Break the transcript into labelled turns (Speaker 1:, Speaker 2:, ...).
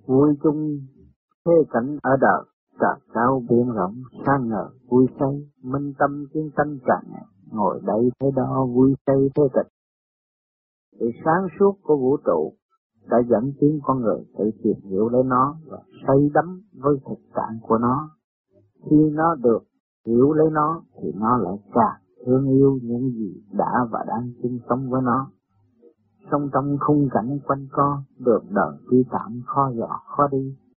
Speaker 1: vui chung thế cảnh ở đời, trời cao biển rộng, sang ngờ vui say, minh tâm chiến tranh càng ngày, ngồi đây thế đó vui say thế tịch. Sự sáng suốt của vũ trụ đã dẫn tiến con người tự tìm hiểu lấy nó và say đắm với thực trạng của nó. Khi nó được hiểu lấy nó thì nó lại càng thương yêu những gì đã và đang chung sống với nó. Sống trong khung cảnh quanh co, đường đời vi phạm khó dò khó đi,